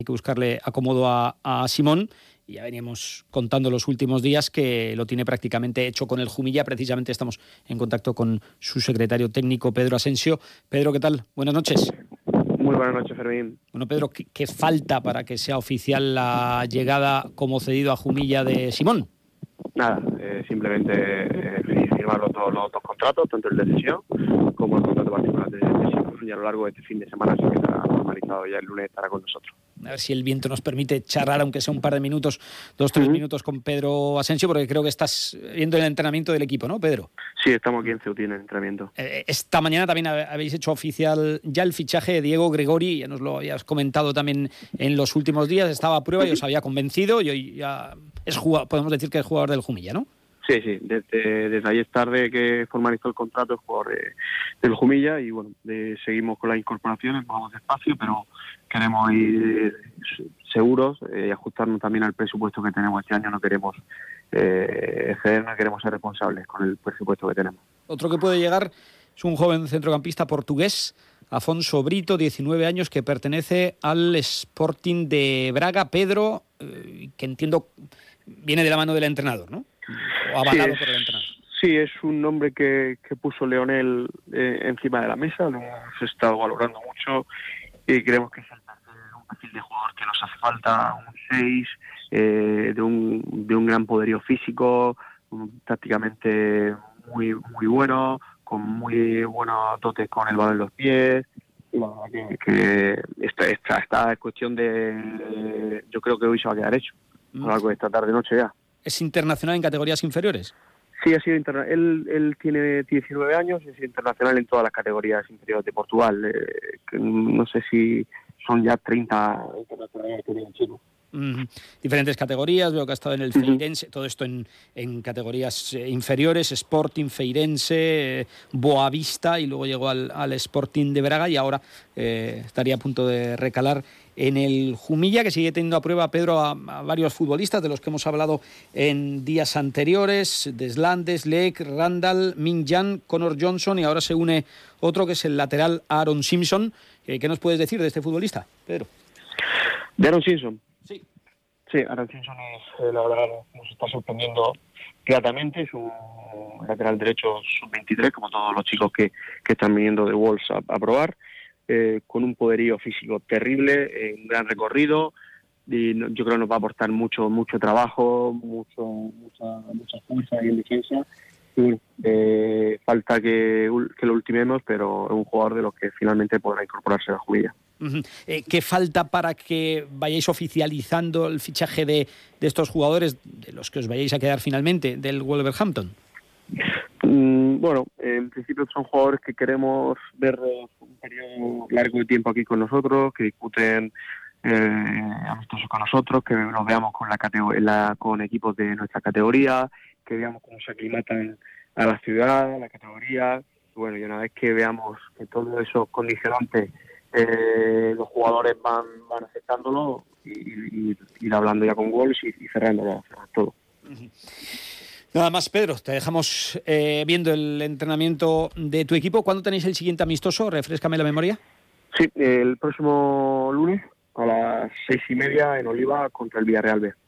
Hay que buscarle acomodo a Simón. Y ya veníamos contando los últimos días que lo tiene prácticamente hecho con el Jumilla. Precisamente estamos en contacto con su secretario técnico, Pedro Asensio. Pedro, ¿qué tal? Buenas noches. Muy buenas noches, Fermín. Bueno, Pedro, ¿qué falta para que sea oficial la llegada como cedido a Jumilla de Simón? Nada, simplemente firmar todos los dos contratos, tanto el de cesión como el contrato particular de Simón, y a lo largo de este fin de semana se quedará formalizado, ya el lunes estará con nosotros. A ver si el viento nos permite charlar, aunque sea un par de minutos, 2-3 minutos con Pedro Asensio, porque creo que estás viendo el entrenamiento del equipo, ¿no, Pedro? Sí, estamos aquí en Ceutín en el entrenamiento. Esta mañana también habéis hecho oficial ya el fichaje de Diego Gregori, ya nos lo habías comentado también en los últimos días, estaba a prueba y os había convencido, y hoy ya podemos decir que es jugador del Jumilla, ¿no? Sí, desde ayer tarde que formalizó el contrato, es jugador del Jumilla, y bueno, seguimos con las incorporaciones, vamos despacio, pero queremos ir seguros y ajustarnos también al presupuesto que tenemos este año. No queremos excedernos, queremos ser responsables con el presupuesto que tenemos. Otro que puede llegar es un joven centrocampista portugués, Afonso Brito, 19 años, que pertenece al Sporting de Braga. Pedro, que entiendo viene de la mano del entrenador, ¿no? O avalado por el entrenador. Sí, es un nombre que puso Leonel encima de la mesa, lo hemos estado valorando mucho y creemos que es un perfil de jugador que nos hace falta, un 6, de un gran poderío físico, tácticamente muy bueno, con muy buenos dotes con el balón en los pies. Y la verdad que esta cuestión de... Yo creo que hoy se va a quedar hecho, a lo largo de esta tarde-noche ya. ¿Es internacional en categorías inferiores? Sí, ha sido internacional. Él tiene 19 años y es internacional en todas las categorías inferiores de Portugal. No sé si son ya 30 internacionales que tienen Chile. Diferentes categorías, veo que ha estado en el Feirense, todo esto en categorías inferiores, Sporting, Feirense, Boavista, y luego llegó al Sporting de Braga, y ahora estaría a punto de recalar en el Jumilla, que sigue teniendo a prueba, Pedro, a varios futbolistas de los que hemos hablado en días anteriores: Deslandes, Lek, Randall, Min Jan, Connor Johnson, y ahora se une otro que es el lateral Aaron Simpson. ¿Qué nos puedes decir de este futbolista, Pedro? ¿De Aaron Simpson? Sí, Aaron Simpson la verdad nos está sorprendiendo gratamente. Es un lateral derecho sub-23, como todos los chicos que están viniendo de Wolves a probar, con un poderío físico terrible, un gran recorrido, y yo creo que nos va a aportar mucho trabajo, mucha fuerza y en defensa. Sí, falta que lo ultimemos, pero es un jugador de los que finalmente podrá incorporarse a la Jumilla. ¿Qué falta para que vayáis oficializando el fichaje de estos jugadores, de los que os vayáis a quedar finalmente, del Wolverhampton? Bueno, en principio son jugadores que queremos ver un periodo largo de tiempo aquí con nosotros, que discuten amistosos con nosotros, que nos veamos con equipos de nuestra categoría, que veamos cómo se aclimatan a la ciudad, a la categoría. Bueno, y una vez que veamos que todos esos condicionantes los jugadores van aceptándolo, y ir hablando ya con Wolves y cerrándolo todo. Nada más, Pedro, te dejamos viendo el entrenamiento de tu equipo. ¿Cuándo tenéis el siguiente amistoso? Refréscame la memoria. Sí, el próximo lunes a las 6:30 en Oliva contra el Villarreal B.